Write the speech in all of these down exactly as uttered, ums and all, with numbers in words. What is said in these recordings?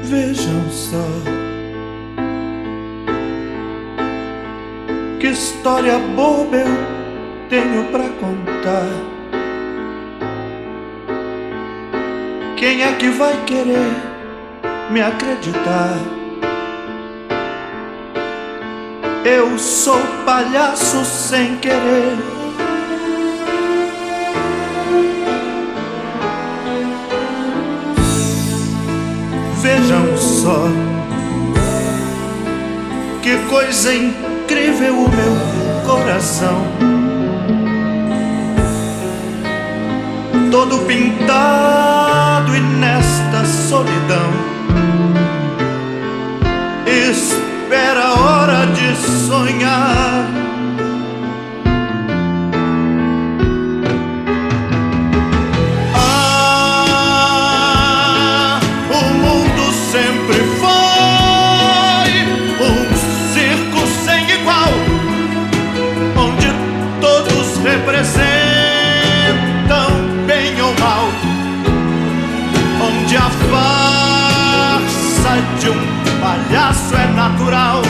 Vejam só que história boba eu tenho pra contar. Quem é que vai querer me acreditar? Eu sou palhaço sem querer. Vejam só que coisa incrível o meu coração, todo pintado e nesta solidão espera a hora de sonhar. Ah, o mundo sempre foi um circo sem igual, onde todos representam bem ou mal, onde a farsa de um palhaço é natural.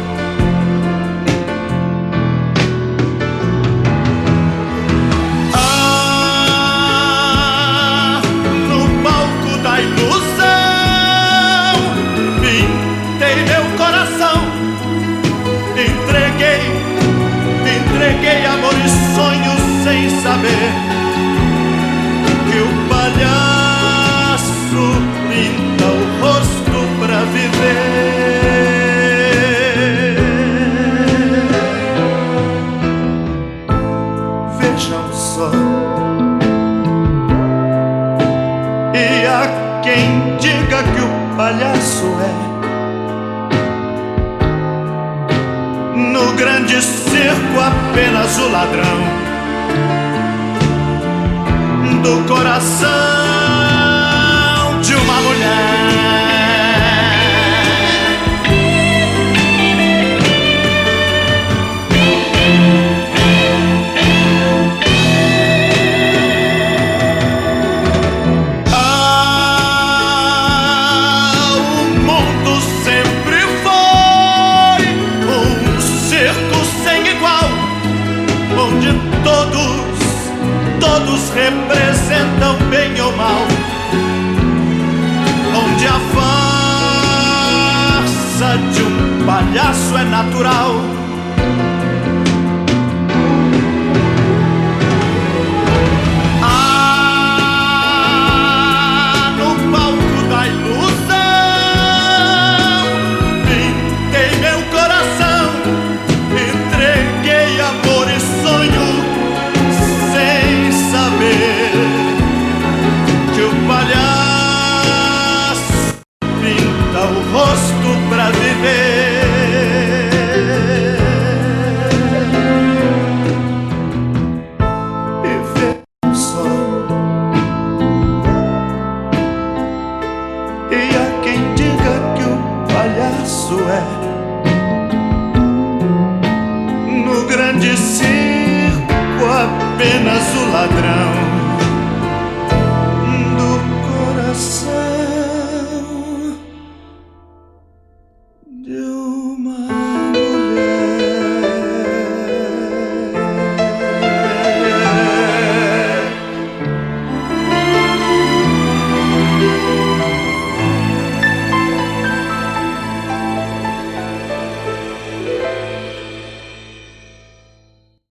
Ah, no palco da ilusão pintei meu coração, entreguei, entreguei amor e sonhos sem saber que o palhaço pinta o rosto pra viver. Vejam só, e há quem diga que o palhaço é no grande circo apenas o ladrão do coração de uma mulher. Todos representam bem ou mal, onde a farsa de um palhaço é natural. Ah, no palco da ilusão pintei meu coração, entreguei amor e sonho que o palhaço pinta o rosto pra viver. E vejam só, e há quem diga que o palhaço é no grande circo apenas o ladrão